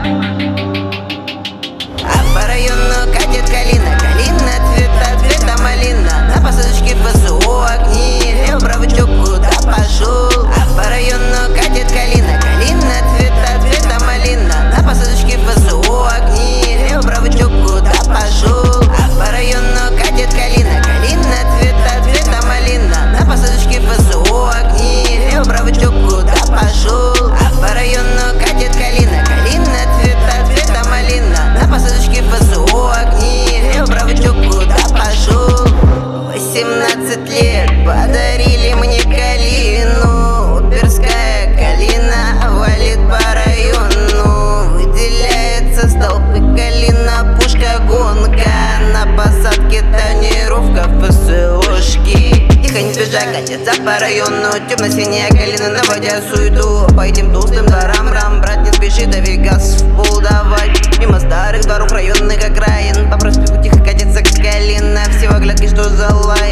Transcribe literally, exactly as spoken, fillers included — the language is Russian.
А по району катит калина, калина цвета, цвета малина. На посадочке ФСО огни, лево правый чё куда пошел. А по району катит калина, калина цвета, цвета малина. На посадочке ФСО огни, лево правый чё куда пошел. А по району катит калина, калина цвета, цвета малина. На посадочке ФСО огни, лево правый чё куда пошел. А по району катит калина, калина цвета, цвета малина. На посадочке ФСО огни, лево правый чё куда пошел. Восемнадцать лет подарили мне калину. Тверская калина валит по району. Выделяется столб и калина, пушка гонка. На посадке тонировка ФСОшки. Тихо, не спеша катится по району. Темно-синяя калина, наводя суету. По этим толстым дворам рам, брат, не спеши, дави газ в пол давать. Мимо старых дворов районных окраин, по проспекту тихо катится калина. Все во глядке, что за лай.